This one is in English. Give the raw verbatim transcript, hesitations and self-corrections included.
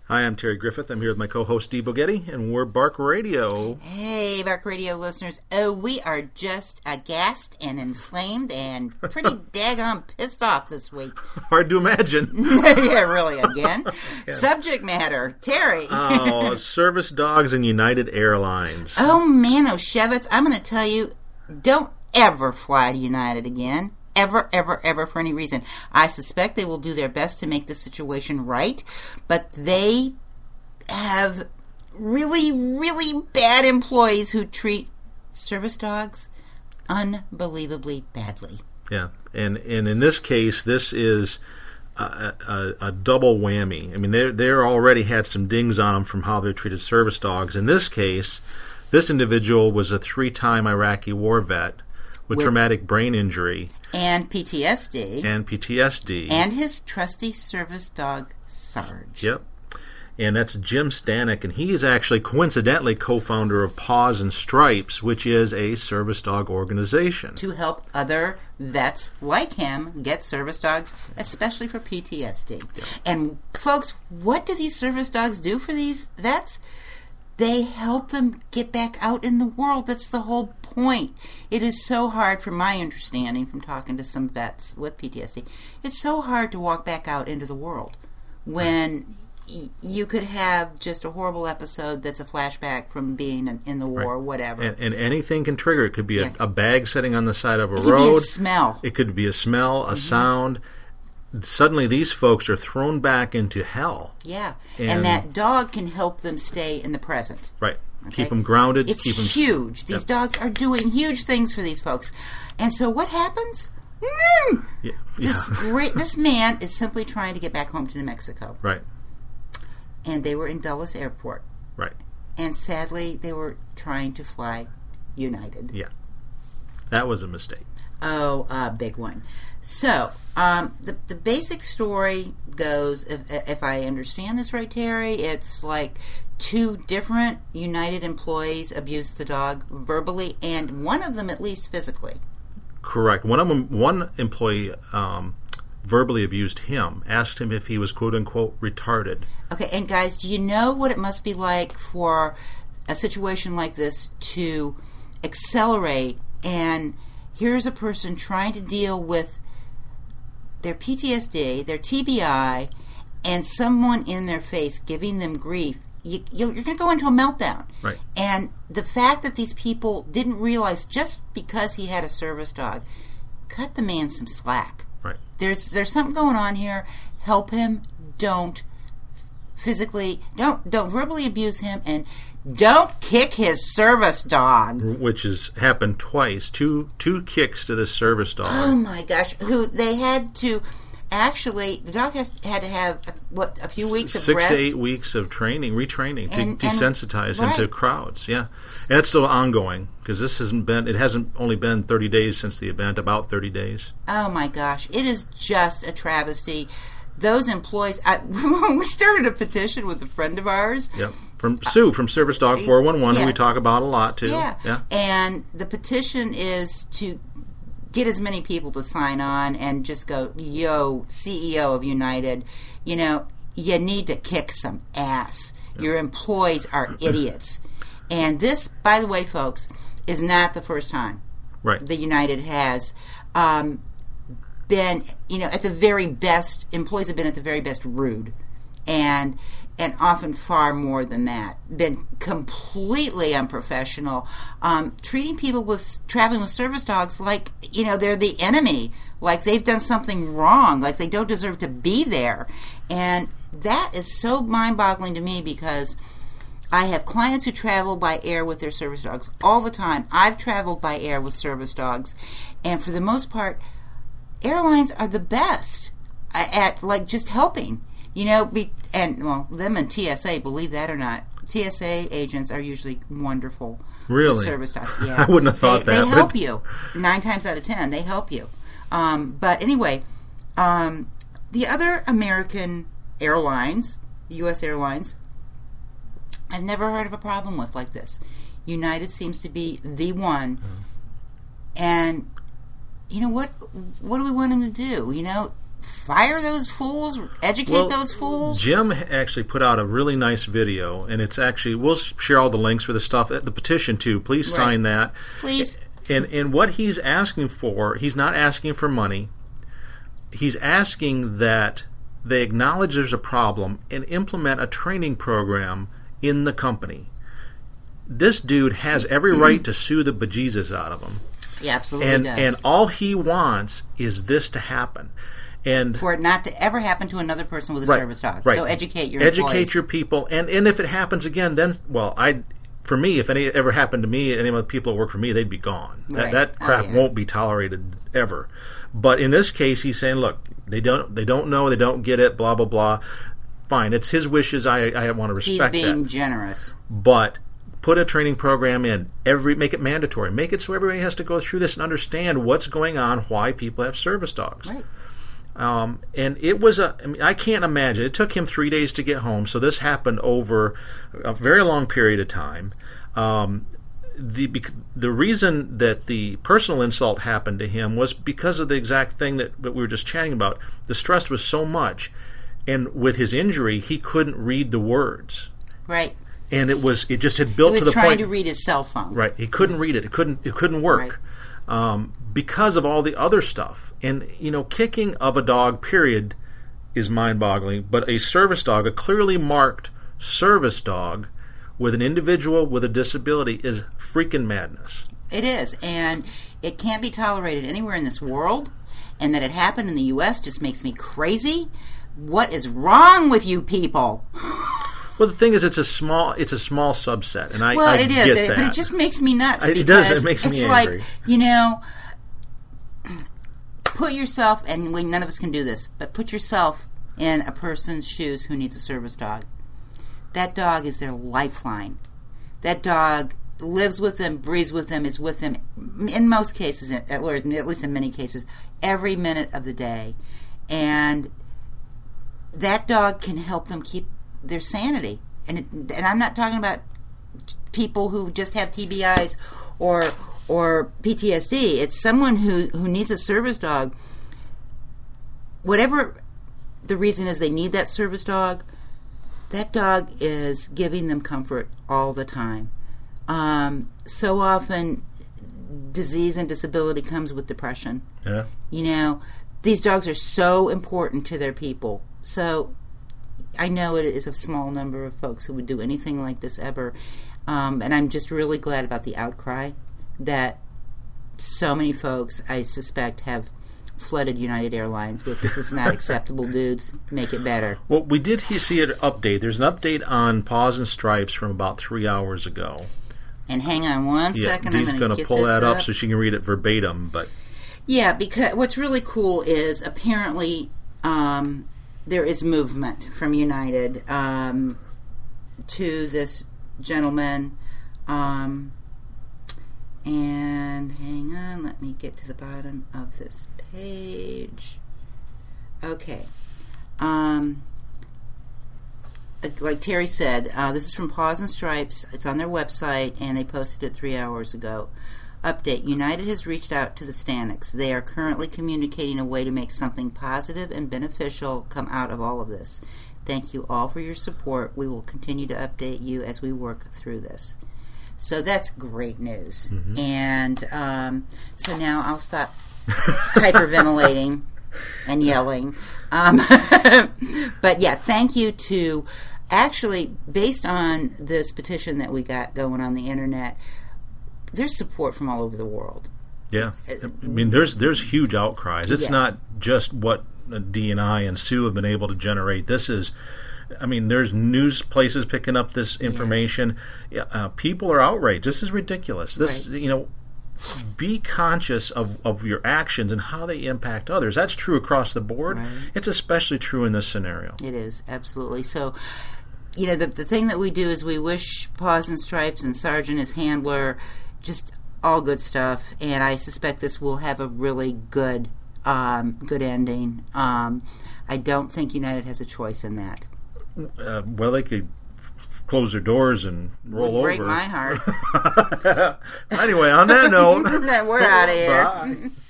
Hi, I'm Terry Griffith. I'm here with my co-host Steve Bogetti, and we're Bark Radio. Hey, Bark Radio listeners. Oh, we are just aghast and inflamed and pretty daggone pissed off this week. Hard to imagine. Yeah, really, again. Yeah. Subject matter, Terry. Oh, service dogs and United Airlines. Oh, man, oh, Shevitz, I'm going to tell you, don't ever fly to United again. Ever, ever, ever, for any reason. I suspect they will do their best to make the situation right, but they have really, really bad employees who treat service dogs unbelievably badly. Yeah, and and in this case, this is a, a, a double whammy. I mean, they they already had some dings on them from how they treated service dogs. In this case, this individual was a three-time Iraqi war vet with, with traumatic brain injury. And P T S D. And P T S D. And his trusty service dog, Sarge. Yep. And that's Jim Stanek, and he is actually coincidentally co-founder of Paws and Stripes, which is a service dog organization. To help other vets like him get service dogs, especially for P T S D. Yep. And folks, what do these service dogs do for these vets? They help them get back out in the world. That's the whole point. It is so hard, from my understanding, from talking to some vets with P T S D, it's so hard to walk back out into the world when y- you could have just a horrible episode that's a flashback from being in, in the war, right. or whatever. And, and anything can trigger. It could be yeah. a, a bag sitting on the side of a it road. It could be a smell. It could be a smell, a mm-hmm. sound. Suddenly these folks are thrown back into hell. Yeah, and, and that dog can help them stay in the present. Right. Okay? Keep them grounded. It's keep them huge. These yep. dogs are doing huge things for these folks. And so what happens? Mm! Yeah. This yeah. great. This man is simply trying to get back home to New Mexico. Right. And they were in Dulles Airport. Right. And sadly, they were trying to fly United. Yeah. That was a mistake. Oh, a big one. So, um, the the basic story goes, if, if I understand this right, Terry, it's like two different United employees abused the dog verbally, and one of them at least physically. Correct. One of them, one employee um, verbally abused him, asked him if he was quote unquote retarded. Okay, and guys, do you know what it must be like for a situation like this to accelerate? And here's a person trying to deal with their P T S D, their T B I, and someone in their face giving them grief. You, you're going to go into a meltdown. Right. And the fact that these people didn't realize, just because he had a service dog, cut the man some slack. Right. There's there's something going on here. Help him. Don't physically, don't don't verbally abuse him, and don't kick his service dog. Which has happened twice. Two two kicks to this service dog. Oh my gosh! Who they had to actually? The dog has had to have what a few weeks of six rest, to eight weeks of training, retraining to and, desensitize and, him to right. crowds. Yeah, and it's still ongoing because this hasn't been. It hasn't only been thirty days since the event. About thirty days. Oh my gosh! It is just a travesty. Those employees. I, we started a petition with a friend of ours. Yep. From Sue, from Service Dog four one one, yeah. who we talk about a lot, too. Yeah. yeah. And the petition is to get as many people to sign on and just go, yo, C E O of United, you know, you need to kick some ass. Yeah. Your employees are idiots. And this, by the way, folks, is not the first time right. that United has um, been, you know, at the very best, employees have been at the very best rude. And and often far more than that, been completely unprofessional, um, treating people with traveling with service dogs like, you know, they're the enemy, like they've done something wrong, like they don't deserve to be there. And that is so mind-boggling to me because I have clients who travel by air with their service dogs all the time. I've traveled by air with service dogs, and for the most part, airlines are the best at, like, just helping. You know, be, and, well, them and T S A, believe that or not, T S A agents are usually wonderful. Really? With service dogs, yeah. I wouldn't have thought they, that. They help you. Nine times out of ten, they help you. Um, but anyway, um, the other American airlines, U S airlines, I've never heard of a problem with like this. United seems to be the one. Mm. And, you know, what What do we want them to do? You know, fire those fools, educate well, those fools. Jim actually put out a really nice video, and it's actually, we'll share all the links for the stuff, the petition too. Please right. sign that. Please. And and what he's asking for, he's not asking for money. He's asking that they acknowledge there's a problem and implement a training program in the company. This dude has every right to sue the bejesus out of him. He absolutely and, does. And all he wants is this to happen. And for it not to ever happen to another person with a right, service dog. Right. So educate your Educate employees. your people. And, and if it happens again, then, well, I, for me, if any ever happened to me, any of the people that work for me, they'd be gone. Right. That, that crap oh, yeah. won't be tolerated ever. But in this case, he's saying, look, they don't they don't know, they don't get it, blah, blah, blah. Fine, it's his wishes. I, I want to respect that. He's being that. generous. But put a training program in. Every Make it mandatory. Make it so everybody has to go through this and understand what's going on, why people have service dogs. Right. Um, and it was a, I mean, I can't imagine. It took him three days to get home, so this happened over a very long period of time. Um, the the reason that the personal insult happened to him was because of the exact thing that, that we were just chatting about. The stress was so much, and with his injury, he couldn't read the words. Right. And it was it just had built he was to the trying point. to read his cell phone. Right. He couldn't read it. It couldn't. It couldn't work right. um, because of all the other stuff. And you know, kicking of a dog, period, is mind-boggling. But a service dog, a clearly marked service dog, with an individual with a disability, is freaking madness. It is, and it can't be tolerated anywhere in this world. And that it happened in the U S just makes me crazy. What is wrong with you people? Well, the thing is, it's a small, it's a small subset, and I, well, I it get is, that. but it just makes me nuts. I, because it does. It makes it's me like, angry. You know, put yourself, and we, none of us can do this, but put yourself in a person's shoes who needs a service dog. That dog is their lifeline. That dog lives with them, breathes with them, is with them, in most cases, at least in many cases, every minute of the day. And that dog can help them keep their sanity. And it, and I'm not talking about people who just have T B Is or or P T S D. It's someone who, who needs a service dog. Whatever the reason is they need that service dog, that dog is giving them comfort all the time. Um, so often, disease and disability comes with depression. Yeah. You know, these dogs are so important to their people. So I know it is a small number of folks who would do anything like this ever. Um, and I'm just really glad about the outcry that so many folks, I suspect, have flooded United Airlines with, this is not acceptable, dudes. Make it better. Well, we did see an update. There's an update on Paws and Stripes from about three hours ago. And hang on one yeah, second. Dee's I'm going to to pull that up, up so she can read it verbatim. But yeah, because what's really cool is apparently um, there is movement from United um, to this gentleman. Um, and hang on, let me get to the bottom of this page. Okay. Um, like Terry said, uh, this is from Paws and Stripes. It's on their website, and they posted it three hours ago. Update. United has reached out to the Staniks. They are currently communicating a way to make something positive and beneficial come out of all of this. Thank you all for your support. We will continue to update you as we work through this. So that's great news. Mm-hmm. And um, so now I'll stop hyperventilating and yelling. Um, but yeah, thank you to, actually, based on this petition that we got going on the internet, there's support from all over the world. Yeah. I mean, there's there's huge outcries. It's yeah. not just what Dee and I and Sue have been able to generate. This is, I mean, there's news places picking up this information. Yeah. Uh, people are outraged. This is ridiculous. This, right. you know, be conscious of, of your actions and how they impact others. That's true across the board. Right. It's especially true in this scenario. It is, absolutely. So, you know, the the thing that we do is we wish Paws and Stripes and Sergeant, his handler, just all good stuff. And I suspect this will have a really good, um, good ending. Um, I don't think United has a choice in that. Uh, well, they could f- close their doors and roll Would break over. my heart. Anyway, on that note, we're out of here. Bye.